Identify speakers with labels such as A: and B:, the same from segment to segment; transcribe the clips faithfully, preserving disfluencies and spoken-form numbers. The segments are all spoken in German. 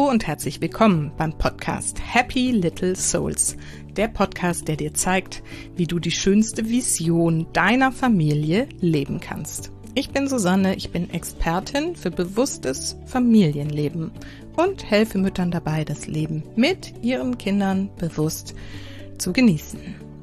A: Hallo und herzlich willkommen beim Podcast Happy Little Souls, der Podcast, der dir zeigt, wie du die schönste Vision deiner Familie leben kannst. Ich bin Susanne, ich bin Expertin für bewusstes Familienleben und helfe Müttern dabei, das Leben mit ihren Kindern bewusst zu genießen.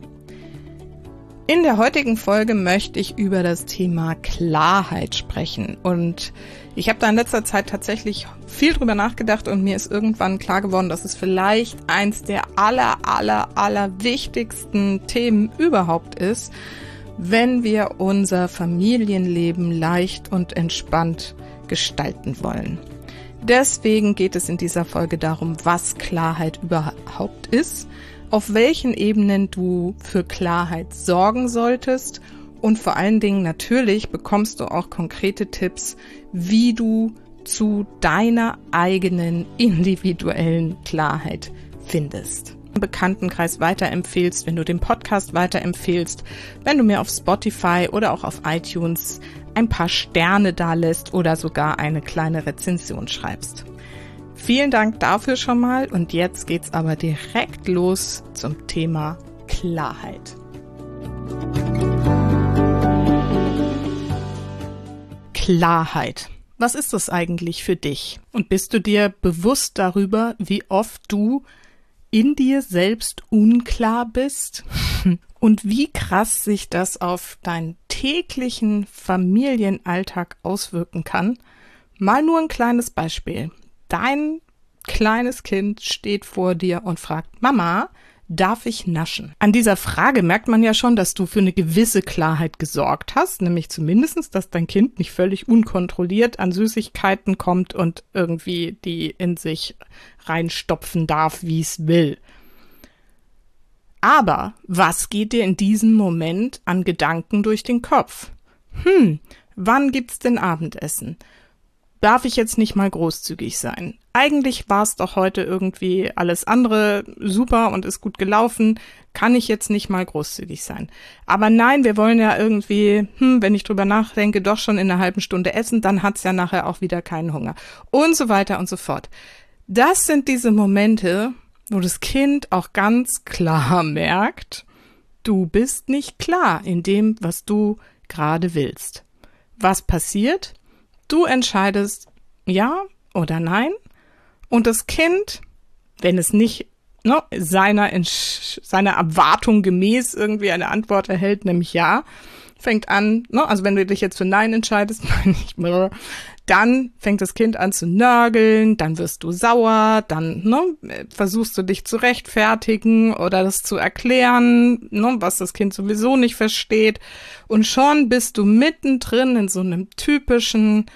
A: In der heutigen Folge möchte ich über das Thema Klarheit sprechen und ich habe da in letzter Zeit tatsächlich viel drüber nachgedacht und mir ist irgendwann klar geworden, dass es vielleicht eins der aller, aller, aller wichtigsten Themen überhaupt ist, wenn wir unser Familienleben leicht und entspannt gestalten wollen. Deswegen geht es in dieser Folge darum, was Klarheit überhaupt ist, auf welchen Ebenen du für Klarheit sorgen solltest und vor allen Dingen natürlich bekommst du auch konkrete Tipps, wie du zu deiner eigenen individuellen Klarheit findest. Im Bekanntenkreis weiterempfehlst, wenn du den Podcast weiterempfehlst, wenn du mir auf Spotify oder auch auf iTunes ein paar Sterne dalässt oder sogar eine kleine Rezension schreibst. Vielen Dank dafür schon mal und jetzt geht's aber direkt los zum Thema Klarheit. Klarheit. Was ist das eigentlich für dich? Und bist du dir bewusst darüber, wie oft du in dir selbst unklar bist? Und wie krass sich das auf deinen täglichen Familienalltag auswirken kann? Mal nur ein kleines Beispiel. Dein kleines Kind steht vor dir und fragt, Mama, darf ich naschen? An dieser Frage merkt man ja schon, dass du für eine gewisse Klarheit gesorgt hast, nämlich zumindest, dass dein Kind nicht völlig unkontrolliert an Süßigkeiten kommt und irgendwie die in sich reinstopfen darf, wie es will. Aber was geht dir in diesem Moment an Gedanken durch den Kopf? Hm, wann gibt's denn Abendessen? Darf ich jetzt nicht mal großzügig sein? Eigentlich war es doch heute irgendwie alles andere super und ist gut gelaufen. Kann ich jetzt nicht mal großzügig sein? Aber nein, wir wollen ja irgendwie, hm, wenn ich drüber nachdenke, doch schon in einer halben Stunde essen, dann hat's ja nachher auch wieder keinen Hunger. Und so weiter und so fort. Das sind diese Momente, wo das Kind auch ganz klar merkt, du bist nicht klar in dem, was du gerade willst. Was passiert? Du entscheidest ja oder nein und das Kind, wenn es nicht ne, seiner, seiner Erwartung gemäß irgendwie eine Antwort erhält, nämlich ja, fängt an, ne, also wenn du dich jetzt für nein entscheidest, dann fängt das Kind an zu nörgeln, dann wirst du sauer, dann ne, versuchst du dich zu rechtfertigen oder das zu erklären, ne, was das Kind sowieso nicht versteht. Und schon bist du mittendrin in so einem typischen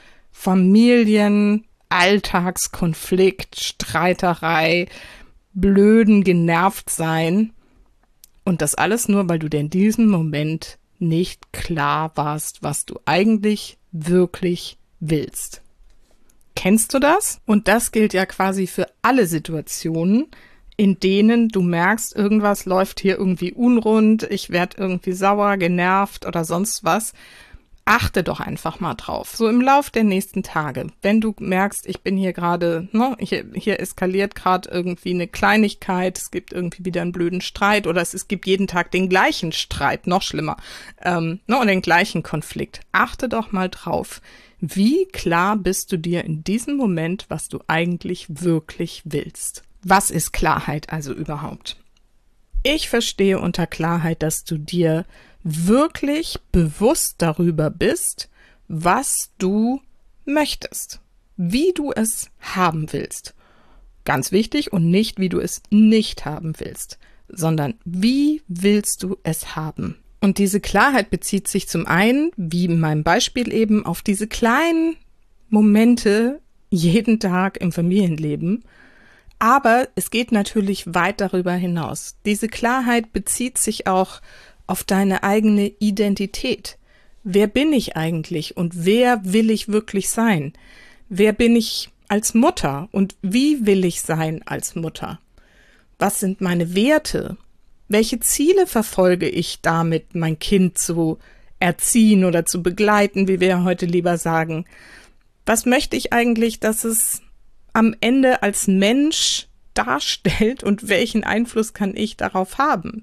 A: Familien-Alltagskonflikt, Streiterei, blöden Genervtsein. Und das alles nur, weil du dir in diesem Moment nicht klar warst, was du eigentlich wirklich willst. Kennst du das? Und das gilt ja quasi für alle Situationen, in denen du merkst, irgendwas läuft hier irgendwie unrund, ich werde irgendwie sauer, genervt oder sonst was. Achte doch einfach mal drauf. So im Lauf der nächsten Tage, wenn du merkst, ich bin hier gerade, ne, hier, hier eskaliert gerade irgendwie eine Kleinigkeit, es gibt irgendwie wieder einen blöden Streit oder es, es gibt jeden Tag den gleichen Streit, noch schlimmer, ähm, ne, und den gleichen Konflikt. Achte doch mal drauf. Wie klar bist du dir in diesem Moment, was du eigentlich wirklich willst? Was ist Klarheit also überhaupt? Ich verstehe unter Klarheit, dass du dir wirklich bewusst darüber bist, was du möchtest, wie du es haben willst. Ganz wichtig und nicht, wie du es nicht haben willst, sondern wie willst du es haben? Und diese Klarheit bezieht sich zum einen, wie in meinem Beispiel eben, auf diese kleinen Momente jeden Tag im Familienleben. Aber es geht natürlich weit darüber hinaus. Diese Klarheit bezieht sich auch auf deine eigene Identität. Wer bin ich eigentlich und wer will ich wirklich sein? Wer bin ich als Mutter und wie will ich sein als Mutter? Was sind meine Werte? Welche Ziele verfolge ich damit, mein Kind zu erziehen oder zu begleiten, wie wir heute lieber sagen? Was möchte ich eigentlich, dass es am Ende als Mensch darstellt und welchen Einfluss kann ich darauf haben?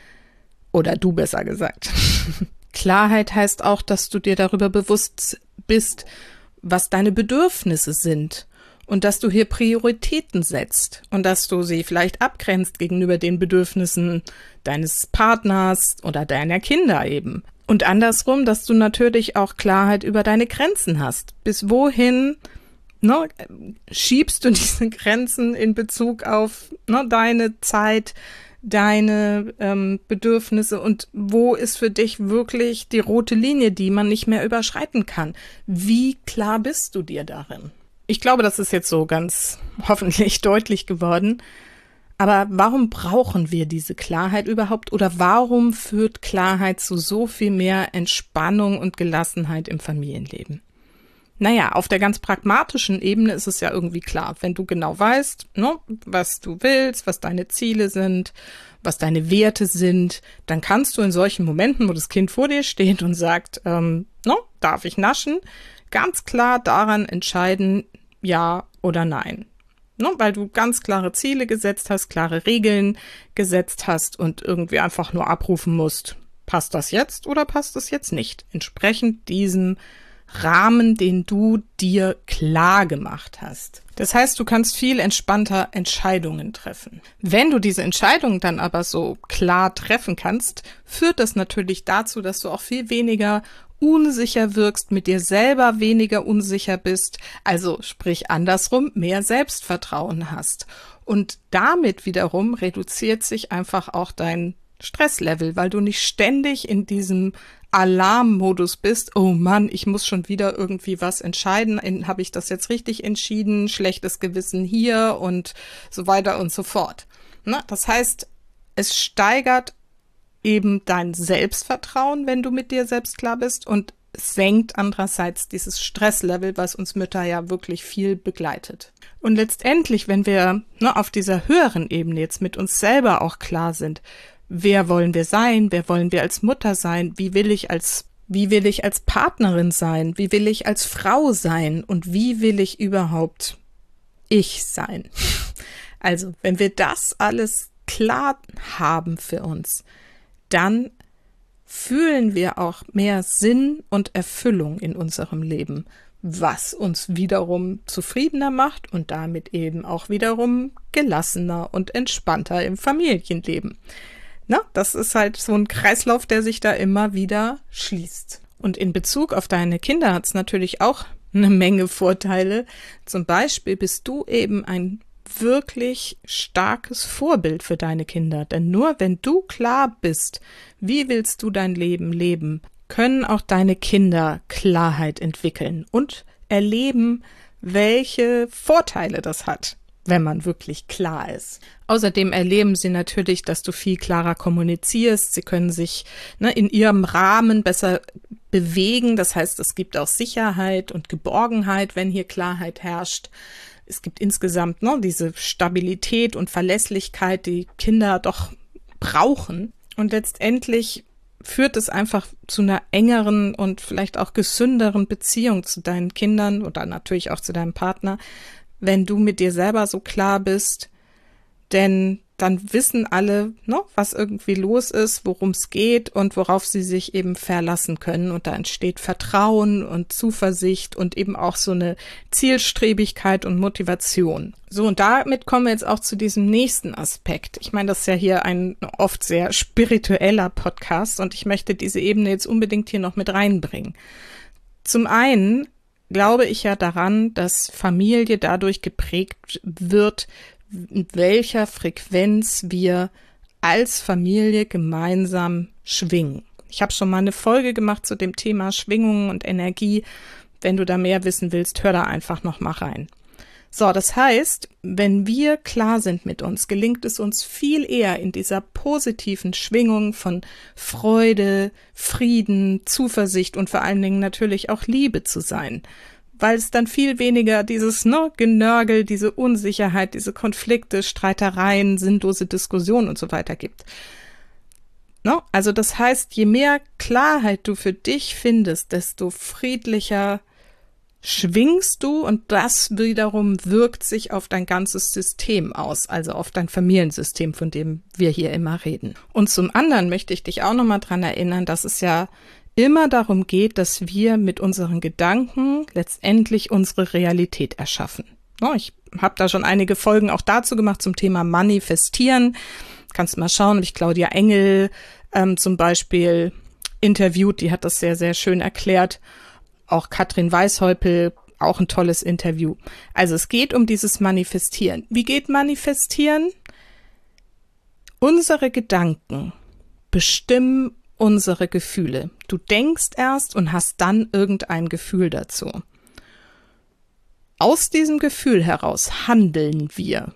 A: Oder du besser gesagt. Klarheit heißt auch, dass du dir darüber bewusst bist, was deine Bedürfnisse sind und dass du hier Prioritäten setzt und dass du sie vielleicht abgrenzt gegenüber den Bedürfnissen deines Partners oder deiner Kinder eben. Und andersrum, dass du natürlich auch Klarheit über deine Grenzen hast. Bis wohin ne, schiebst du diese Grenzen in Bezug auf ne, deine Zeit, deine ähm, Bedürfnisse und wo ist für dich wirklich die rote Linie, die man nicht mehr überschreiten kann? Wie klar bist du dir darin? Ich glaube, das ist jetzt so ganz hoffentlich deutlich geworden. Aber warum brauchen wir diese Klarheit überhaupt oder warum führt Klarheit zu so viel mehr Entspannung und Gelassenheit im Familienleben? Naja, auf der ganz pragmatischen Ebene ist es ja irgendwie klar, wenn du genau weißt, ne, was du willst, was deine Ziele sind, was deine Werte sind, dann kannst du in solchen Momenten, wo das Kind vor dir steht und sagt, ähm, ne, darf ich naschen, ganz klar daran entscheiden, ja oder nein. Ne, weil du ganz klare Ziele gesetzt hast, klare Regeln gesetzt hast und irgendwie einfach nur abrufen musst, passt das jetzt oder passt das jetzt nicht? Entsprechend diesem Rahmen, den du dir klar gemacht hast. Das heißt, du kannst viel entspannter Entscheidungen treffen. Wenn du diese Entscheidungen dann aber so klar treffen kannst, führt das natürlich dazu, dass du auch viel weniger unsicher wirkst, mit dir selber weniger unsicher bist, also sprich andersrum, mehr Selbstvertrauen hast. Und damit wiederum reduziert sich einfach auch dein Stresslevel, weil du nicht ständig in diesem Alarmmodus bist, oh Mann, ich muss schon wieder irgendwie was entscheiden, habe ich das jetzt richtig entschieden, schlechtes Gewissen hier und so weiter und so fort. Ne? Das heißt, es steigert eben dein Selbstvertrauen, wenn du mit dir selbst klar bist und senkt andererseits dieses Stresslevel, was uns Mütter ja wirklich viel begleitet. Und letztendlich, wenn wir ne, auf dieser höheren Ebene jetzt mit uns selber auch klar sind, wer wollen wir sein? Wer wollen wir als Mutter sein? Wie will ich als, wie will ich als Partnerin sein? Wie will ich als Frau sein? Und wie will ich überhaupt ich sein? Also, wenn wir das alles klar haben für uns, dann fühlen wir auch mehr Sinn und Erfüllung in unserem Leben, was uns wiederum zufriedener macht und damit eben auch wiederum gelassener und entspannter im Familienleben. Na, das ist halt so ein Kreislauf, der sich da immer wieder schließt. Und in Bezug auf deine Kinder hat es natürlich auch eine Menge Vorteile. Zum Beispiel bist du eben ein wirklich starkes Vorbild für deine Kinder. Denn nur wenn du klar bist, wie willst du dein Leben leben, können auch deine Kinder Klarheit entwickeln und erleben, welche Vorteile das hat, wenn man wirklich klar ist. Außerdem erleben sie natürlich, dass du viel klarer kommunizierst. Sie können sich ne, in ihrem Rahmen besser bewegen. Das heißt, es gibt auch Sicherheit und Geborgenheit, wenn hier Klarheit herrscht. Es gibt insgesamt ne, diese Stabilität und Verlässlichkeit, die Kinder doch brauchen. Und letztendlich führt es einfach zu einer engeren und vielleicht auch gesünderen Beziehung zu deinen Kindern oder natürlich auch zu deinem Partner, wenn du mit dir selber so klar bist, denn dann wissen alle, ne, was irgendwie los ist, worum es geht und worauf sie sich eben verlassen können. Und da entsteht Vertrauen und Zuversicht und eben auch so eine Zielstrebigkeit und Motivation. So, und damit kommen wir jetzt auch zu diesem nächsten Aspekt. Ich meine, das ist ja hier ein oft sehr spiritueller Podcast und ich möchte diese Ebene jetzt unbedingt hier noch mit reinbringen. Zum einen glaube ich ja daran, dass Familie dadurch geprägt wird, in welcher Frequenz wir als Familie gemeinsam schwingen. Ich habe schon mal eine Folge gemacht zu dem Thema Schwingungen und Energie. Wenn du da mehr wissen willst, hör da einfach noch mal rein. So, das heißt, wenn wir klar sind mit uns, gelingt es uns viel eher in dieser positiven Schwingung von Freude, Frieden, Zuversicht und vor allen Dingen natürlich auch Liebe zu sein. Weil es dann viel weniger dieses ne, Genörgel, diese Unsicherheit, diese Konflikte, Streitereien, sinnlose Diskussionen und so weiter gibt. Ne? Also das heißt, je mehr Klarheit du für dich findest, desto friedlicher schwingst du und das wiederum wirkt sich auf dein ganzes System aus, also auf dein Familiensystem, von dem wir hier immer reden. Und zum anderen möchte ich dich auch nochmal dran erinnern, dass es ja immer darum geht, dass wir mit unseren Gedanken letztendlich unsere Realität erschaffen. Ich habe da schon einige Folgen auch dazu gemacht zum Thema Manifestieren. Kannst mal schauen, habe ich Claudia Engel ähm, zum Beispiel interviewt, die hat das sehr, sehr schön erklärt. Auch Katrin Weishäupel, auch ein tolles Interview. Also es geht um dieses Manifestieren. Wie geht Manifestieren? Unsere Gedanken bestimmen unsere Gefühle. Du denkst erst und hast dann irgendein Gefühl dazu. Aus diesem Gefühl heraus handeln wir.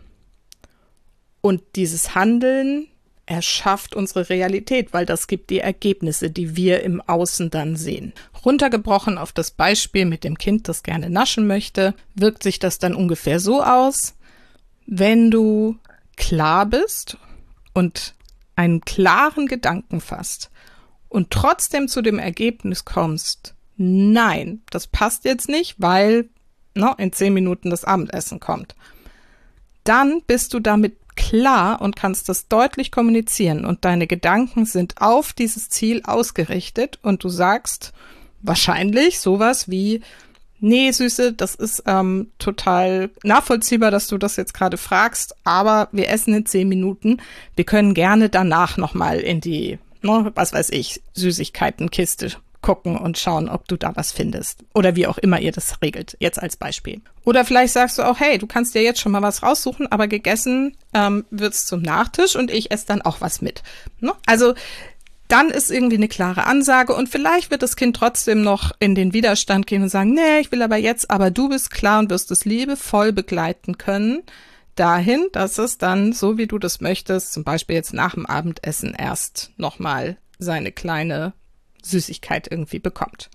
A: Und dieses Handeln erschafft unsere Realität, weil das gibt die Ergebnisse, die wir im Außen dann sehen. Runtergebrochen auf das Beispiel mit dem Kind, das gerne naschen möchte, wirkt sich das dann ungefähr so aus, wenn du klar bist und einen klaren Gedanken fasst und trotzdem zu dem Ergebnis kommst, nein, das passt jetzt nicht, weil no, in zehn Minuten das Abendessen kommt, dann bist du damit klar und kannst das deutlich kommunizieren und deine Gedanken sind auf dieses Ziel ausgerichtet und du sagst wahrscheinlich sowas wie, nee, Süße, das ist ähm, total nachvollziehbar, dass du das jetzt gerade fragst, aber wir essen in zehn Minuten, wir können gerne danach nochmal in die, ne, was weiß ich, Süßigkeitenkiste gucken und schauen, ob du da was findest. Oder wie auch immer ihr das regelt, jetzt als Beispiel. Oder vielleicht sagst du auch, hey, du kannst dir jetzt schon mal was raussuchen, aber gegessen ähm, wird's zum Nachtisch und ich esse dann auch was mit. Ne? Also dann ist irgendwie eine klare Ansage und vielleicht wird das Kind trotzdem noch in den Widerstand gehen und sagen, nee, ich will aber jetzt, aber du bist klar und wirst es liebevoll begleiten können, dahin, dass es dann, so wie du das möchtest, zum Beispiel jetzt nach dem Abendessen erst nochmal seine kleine Süßigkeit irgendwie bekommt.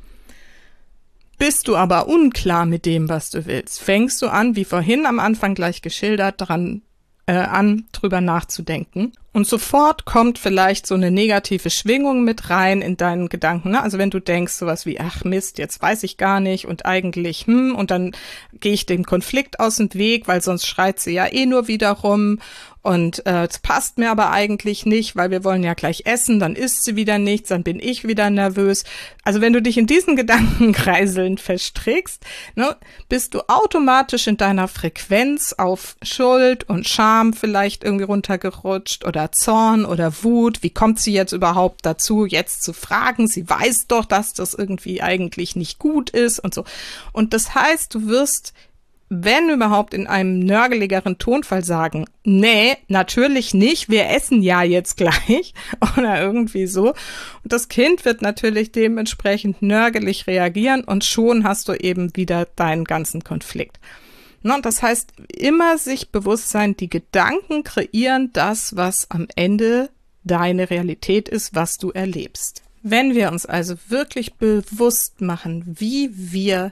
A: Bist du aber unklar mit dem, was du willst, fängst du an, wie vorhin am Anfang gleich geschildert, daran äh, an, drüber nachzudenken. Und sofort kommt vielleicht so eine negative Schwingung mit rein in deinen Gedanken. Ne? Also wenn du denkst sowas wie, ach Mist, jetzt weiß ich gar nicht und eigentlich, hm, und dann gehe ich dem Konflikt aus dem Weg, weil sonst schreit sie ja eh nur wieder rum. Und äh, es passt mir aber eigentlich nicht, weil wir wollen ja gleich essen, dann isst sie wieder nichts, dann bin ich wieder nervös. Also wenn du dich in diesen Gedankenkreiseln verstrickst, ne, bist du automatisch in deiner Frequenz auf Schuld und Scham vielleicht irgendwie runtergerutscht oder Zorn oder Wut. Wie kommt sie jetzt überhaupt dazu, jetzt zu fragen? Sie weiß doch, dass das irgendwie eigentlich nicht gut ist und so. Und das heißt, du wirst, wenn überhaupt, in einem nörgeligeren Tonfall sagen, nee, natürlich nicht, wir essen ja jetzt gleich oder irgendwie so. Und das Kind wird natürlich dementsprechend nörgelig reagieren und schon hast du eben wieder deinen ganzen Konflikt. No, das heißt, immer sich bewusst sein, die Gedanken kreieren das, was am Ende deine Realität ist, was du erlebst. Wenn wir uns also wirklich bewusst machen, wie wir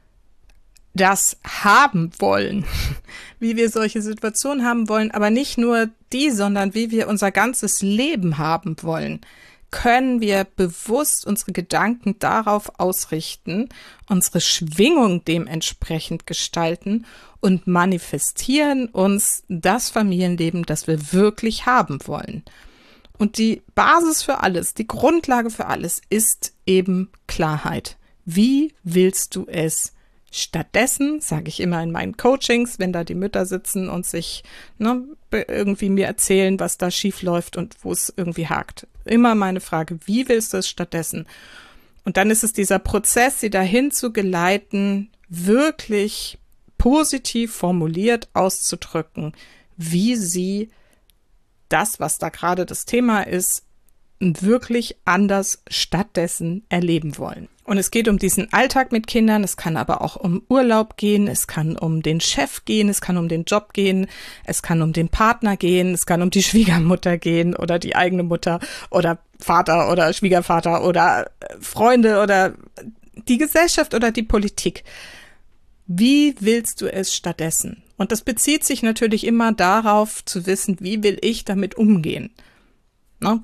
A: das haben wollen, wie wir solche Situationen haben wollen, aber nicht nur die, sondern wie wir unser ganzes Leben haben wollen, können wir bewusst unsere Gedanken darauf ausrichten, unsere Schwingung dementsprechend gestalten und manifestieren uns das Familienleben, das wir wirklich haben wollen. Und die Basis für alles, die Grundlage für alles ist eben Klarheit. Wie willst du es stattdessen, sage ich immer in meinen Coachings, wenn da die Mütter sitzen und sich ne, irgendwie mir erzählen, was da schief läuft und wo es irgendwie hakt. Immer meine Frage, wie willst du es stattdessen? Und dann ist es dieser Prozess, sie dahin zu geleiten, wirklich positiv formuliert auszudrücken, wie sie das, was da gerade das Thema ist, wirklich anders stattdessen erleben wollen. Und es geht um diesen Alltag mit Kindern, es kann aber auch um Urlaub gehen, es kann um den Chef gehen, es kann um den Job gehen, es kann um den Partner gehen, es kann um die Schwiegermutter gehen oder die eigene Mutter oder Vater oder Schwiegervater oder Freunde oder die Gesellschaft oder die Politik. Wie willst du es stattdessen? Und das bezieht sich natürlich immer darauf zu wissen, wie will ich damit umgehen? Ne? Weil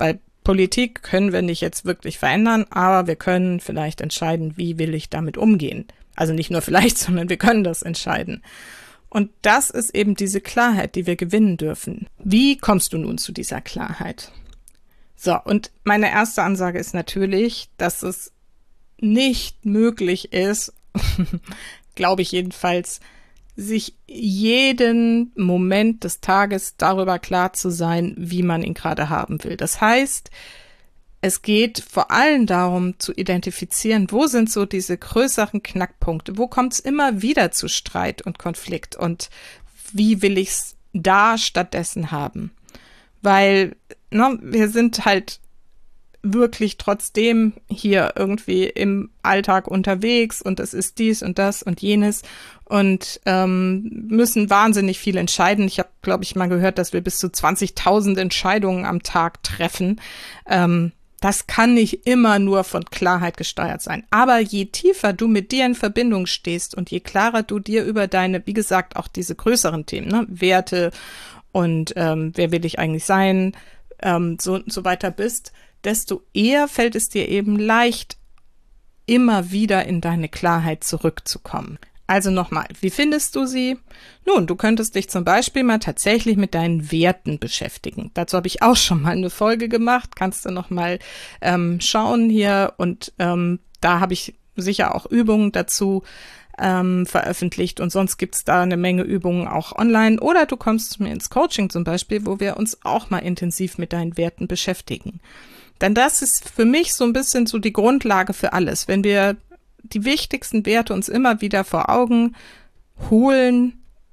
A: Politik können wir nicht jetzt wirklich verändern, aber wir können vielleicht entscheiden, wie will ich damit umgehen. Also nicht nur vielleicht, sondern wir können das entscheiden. Und das ist eben diese Klarheit, die wir gewinnen dürfen. Wie kommst du nun zu dieser Klarheit? So, und meine erste Ansage ist natürlich, dass es nicht möglich ist, glaube ich jedenfalls, sich jeden Moment des Tages darüber klar zu sein, wie man ihn gerade haben will. Das heißt, es geht vor allem darum zu identifizieren, wo sind so diese größeren Knackpunkte, wo kommt es immer wieder zu Streit und Konflikt und wie will ich es da stattdessen haben. Weil ne, wir sind halt wirklich trotzdem hier irgendwie im Alltag unterwegs und es ist dies und das und jenes und ähm, müssen wahnsinnig viel entscheiden. Ich habe, glaube ich, mal gehört, dass wir bis zu zwanzigtausend Entscheidungen am Tag treffen. Ähm, das kann nicht immer nur von Klarheit gesteuert sein. Aber je tiefer du mit dir in Verbindung stehst und je klarer du dir über deine, wie gesagt, auch diese größeren Themen, ne, Werte und ähm, wer will ich eigentlich sein, ähm, so, so weiter bist, desto eher fällt es dir eben leicht, immer wieder in deine Klarheit zurückzukommen. Also nochmal, wie findest du sie? Nun, du könntest dich zum Beispiel mal tatsächlich mit deinen Werten beschäftigen. Dazu habe ich auch schon mal eine Folge gemacht, kannst du nochmal ähm, schauen hier und ähm, da habe ich sicher auch Übungen dazu ähm, veröffentlicht und sonst gibt's da eine Menge Übungen auch online oder du kommst zu mir ins Coaching zum Beispiel, wo wir uns auch mal intensiv mit deinen Werten beschäftigen. Denn das ist für mich so ein bisschen so die Grundlage für alles. Wenn wir die wichtigsten Werte uns immer wieder vor Augen holen,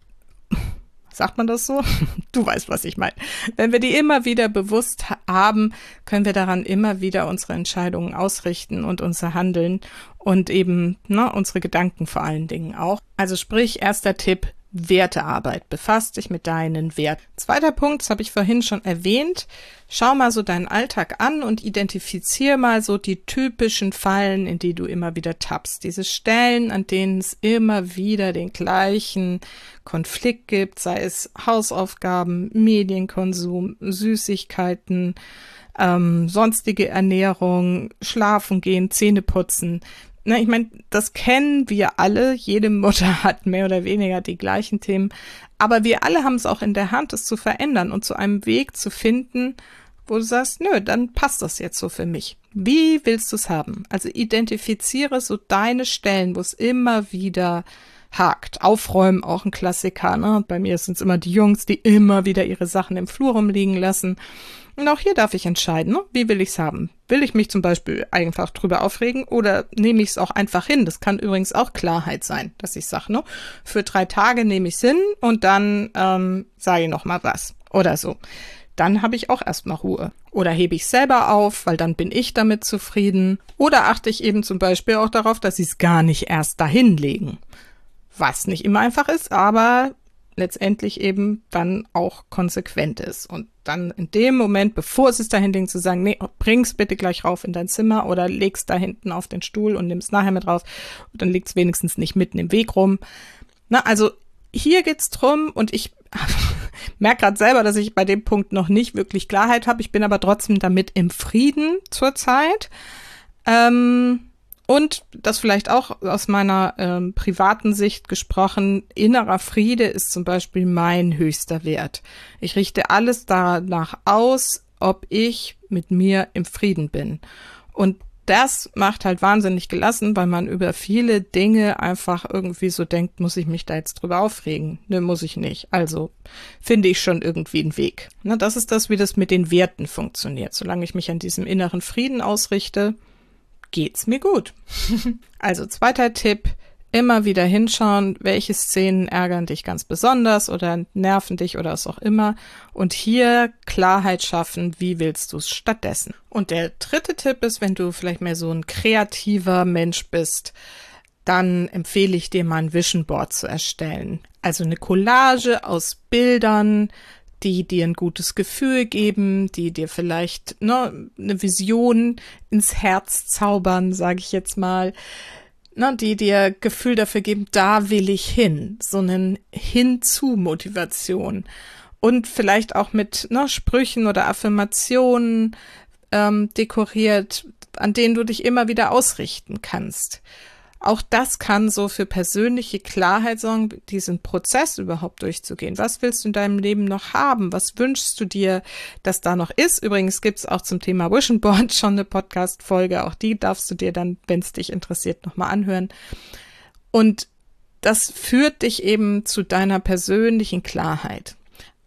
A: sagt man das so? Du weißt, was ich meine. Wenn wir die immer wieder bewusst haben, können wir daran immer wieder unsere Entscheidungen ausrichten und unser Handeln und eben ne, unsere Gedanken vor allen Dingen auch. Also sprich, erster Tipp, Wertearbeit. Befasst dich mit deinen Werten. Zweiter Punkt, das habe ich vorhin schon erwähnt. Schau mal so deinen Alltag an und identifizier mal so die typischen Fallen, in die du immer wieder tappst. Diese Stellen, an denen es immer wieder den gleichen Konflikt gibt, sei es Hausaufgaben, Medienkonsum, Süßigkeiten, ähm, sonstige Ernährung, Schlafen gehen, Zähne putzen. Na, ich meine, das kennen wir alle. Jede Mutter hat mehr oder weniger die gleichen Themen. Aber wir alle haben es auch in der Hand, es zu verändern und zu einem Weg zu finden, wo du sagst, nö, dann passt das jetzt so für mich. Wie willst du es haben? Also identifiziere so deine Stellen, wo es immer wieder hakt. Aufräumen, auch ein Klassiker, ne? Bei mir sind es immer die Jungs, die immer wieder ihre Sachen im Flur rumliegen lassen. Und auch hier darf ich entscheiden, ne? Wie will ich es haben? Will ich mich zum Beispiel einfach drüber aufregen oder nehme ich es auch einfach hin? Das kann übrigens auch Klarheit sein, dass ich sage, ne? Für drei Tage nehme ich es hin und dann ähm, sage ich noch mal was oder so. Dann habe ich auch erstmal Ruhe. Oder hebe ich selber auf, weil dann bin ich damit zufrieden. Oder achte ich eben zum Beispiel auch darauf, dass sie es gar nicht erst dahin legen. Was nicht immer einfach ist, aber letztendlich eben dann auch konsequent ist. Und dann in dem Moment, bevor sie es dahin legen, zu sagen, nee, bring's bitte gleich rauf in dein Zimmer oder leg's da hinten auf den Stuhl und nimm's nachher mit raus. Und dann liegt's wenigstens nicht mitten im Weg rum. Na, also hier geht's drum und ich merke gerade selber, dass ich bei dem Punkt noch nicht wirklich Klarheit habe. Ich bin aber trotzdem damit im Frieden zurzeit. Ähm, und das vielleicht auch aus meiner ähm, privaten Sicht gesprochen, innerer Friede ist zum Beispiel mein höchster Wert. Ich richte alles danach aus, ob ich mit mir im Frieden bin. Und das macht halt wahnsinnig gelassen, weil man über viele Dinge einfach irgendwie so denkt, muss ich mich da jetzt drüber aufregen? Ne, muss ich nicht. Also finde ich schon irgendwie einen Weg. Ne, das ist das, wie das mit den Werten funktioniert. Solange ich mich an diesem inneren Frieden ausrichte, geht's mir gut. Also zweiter Tipp, immer wieder hinschauen, welche Szenen ärgern dich ganz besonders oder nerven dich oder was auch immer. Und hier Klarheit schaffen, wie willst du es stattdessen. Und der dritte Tipp ist, wenn du vielleicht mehr so ein kreativer Mensch bist, dann empfehle ich dir mal ein Vision Board zu erstellen. Also eine Collage aus Bildern, die dir ein gutes Gefühl geben, die dir vielleicht ne, eine Vision ins Herz zaubern, sage ich jetzt mal, ne, die dir Gefühl dafür geben, da will ich hin, so eine Hinzu-Motivation und vielleicht auch mit ne, Sprüchen oder Affirmationen, ähm, dekoriert, an denen du dich immer wieder ausrichten kannst. Auch das kann so für persönliche Klarheit sorgen, diesen Prozess überhaupt durchzugehen. Was willst du in deinem Leben noch haben? Was wünschst du dir, dass da noch ist? Übrigens gibt's auch zum Thema Vision Board schon eine Podcast-Folge. Auch die darfst du dir dann, wenn es dich interessiert, nochmal anhören. Und das führt dich eben zu deiner persönlichen Klarheit.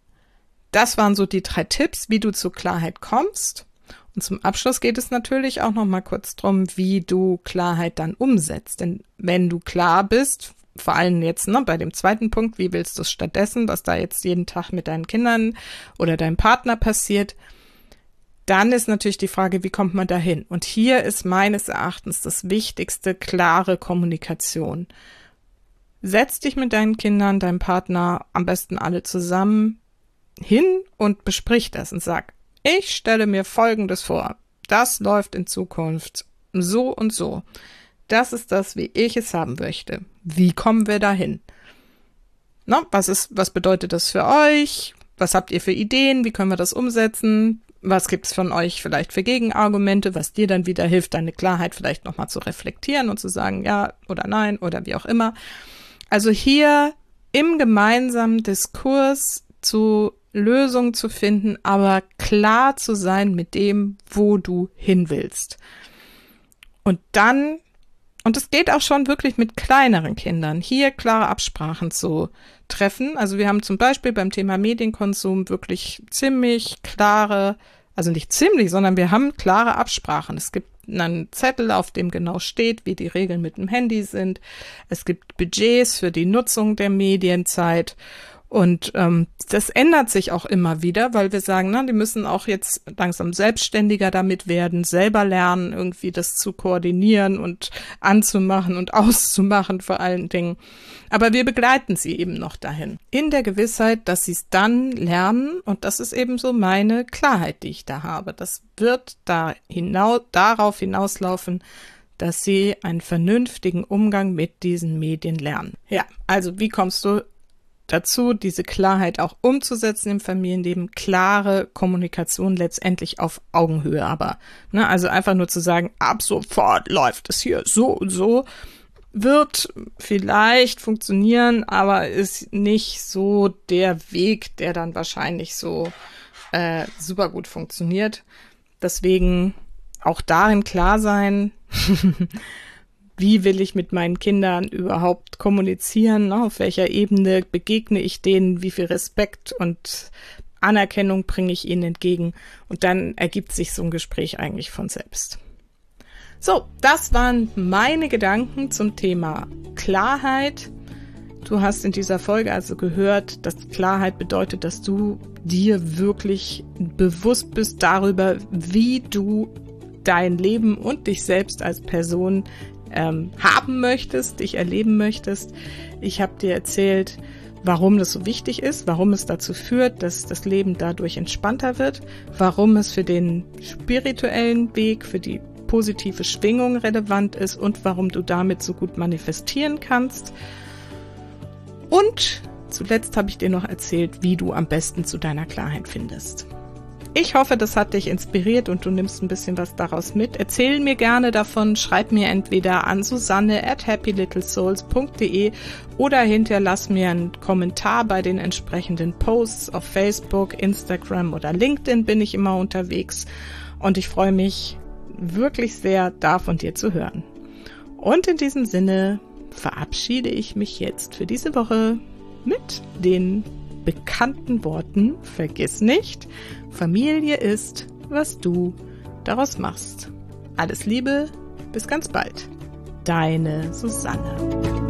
A: Das waren so die drei Tipps, wie du zur Klarheit kommst. Und zum Abschluss geht es natürlich auch noch mal kurz drum, wie du Klarheit dann umsetzt. Denn wenn du klar bist, vor allem jetzt ne, bei dem zweiten Punkt, wie willst du es stattdessen, was da jetzt jeden Tag mit deinen Kindern oder deinem Partner passiert, dann ist natürlich die Frage, wie kommt man dahin? Und hier ist meines Erachtens das Wichtigste, klare Kommunikation. Setz dich mit deinen Kindern, deinem Partner, am besten alle zusammen hin und besprich das und sag, ich stelle mir Folgendes vor. Das läuft in Zukunft so und so. Das ist das, wie ich es haben möchte. Wie kommen wir dahin? Na, was ist, was bedeutet das für euch? Was habt ihr für Ideen? Wie können wir das umsetzen? Was gibt's von euch vielleicht für Gegenargumente, was dir dann wieder hilft, deine Klarheit vielleicht nochmal zu reflektieren und zu sagen, ja oder nein oder wie auch immer. Also hier im gemeinsamen Diskurs zu Lösungen zu finden, aber klar zu sein mit dem, wo du hin willst. Und dann, und es geht auch schon wirklich mit kleineren Kindern, hier klare Absprachen zu treffen. Also wir haben zum Beispiel beim Thema Medienkonsum wirklich ziemlich klare, also nicht ziemlich, sondern wir haben klare Absprachen. Es gibt einen Zettel, auf dem genau steht, wie die Regeln mit dem Handy sind. Es gibt Budgets für die Nutzung der Medienzeit. Und ähm, das ändert sich auch immer wieder, weil wir sagen, na, die müssen auch jetzt langsam selbstständiger damit werden, selber lernen, irgendwie das zu koordinieren und anzumachen und auszumachen vor allen Dingen. Aber wir begleiten sie eben noch dahin. In der Gewissheit, dass sie es dann lernen, und das ist eben so meine Klarheit, die ich da habe. Das wird da hinaus, darauf hinauslaufen, dass sie einen vernünftigen Umgang mit diesen Medien lernen. Ja, also wie kommst du dazu, diese Klarheit auch umzusetzen im Familienleben, klare Kommunikation letztendlich auf Augenhöhe aber. Ne, also einfach nur zu sagen, ab sofort läuft es hier so und so, wird vielleicht funktionieren, aber ist nicht so der Weg, der dann wahrscheinlich so äh, super gut funktioniert. Deswegen auch darin klar sein, wie will ich mit meinen Kindern überhaupt kommunizieren, ne? Auf welcher Ebene begegne ich denen, wie viel Respekt und Anerkennung bringe ich ihnen entgegen, und dann ergibt sich so ein Gespräch eigentlich von selbst. So, das waren meine Gedanken zum Thema Klarheit. Du hast in dieser Folge also gehört, dass Klarheit bedeutet, dass du dir wirklich bewusst bist darüber, wie du dein Leben und dich selbst als Person ähm, haben möchtest, dich erleben möchtest. Ich habe dir erzählt, warum das so wichtig ist, warum es dazu führt, dass das Leben dadurch entspannter wird, warum es für den spirituellen Weg, für die positive Schwingung relevant ist und warum du damit so gut manifestieren kannst. Und zuletzt habe ich dir noch erzählt, wie du am besten zu deiner Klarheit findest. Ich hoffe, das hat dich inspiriert und du nimmst ein bisschen was daraus mit. Erzähl mir gerne davon, schreib mir entweder an Susanne at happy little souls punkt de oder hinterlass mir einen Kommentar bei den entsprechenden Posts auf Facebook, Instagram oder LinkedIn bin ich immer unterwegs. Und ich freue mich wirklich sehr, da von dir zu hören. Und in diesem Sinne verabschiede ich mich jetzt für diese Woche mit den bekannten Worten: Vergiss nicht, Familie ist, was du daraus machst. Alles Liebe, bis ganz bald. Deine Susanne.